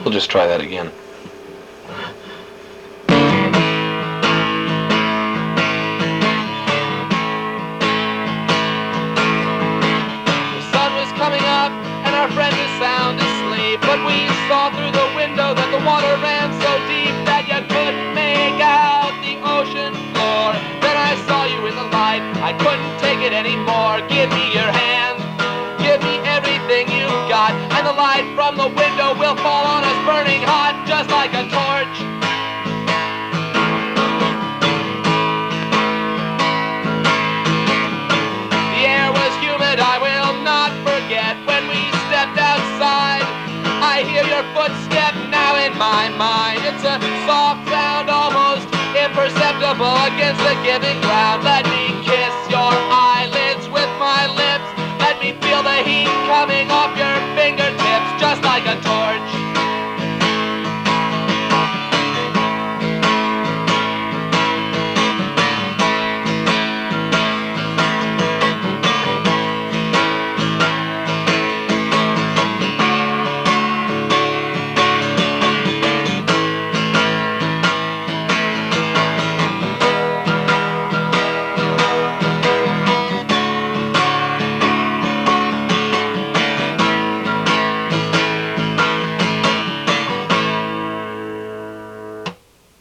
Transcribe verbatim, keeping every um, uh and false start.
We'll just try that again. The sun was coming up and our friend was sound asleep, but we saw through the window that the water ran so deep that you couldn't make out the ocean floor. Then I saw you in the light, I couldn't take it anymore. Give me your hand, give me everything you've got, and the light from the window will fall on us burning hot, just like a torch. The air was humid, I will not forget. When we stepped outside, I hear your footstep now in my mind. It's a soft sound, almost imperceptible against the giving ground. Let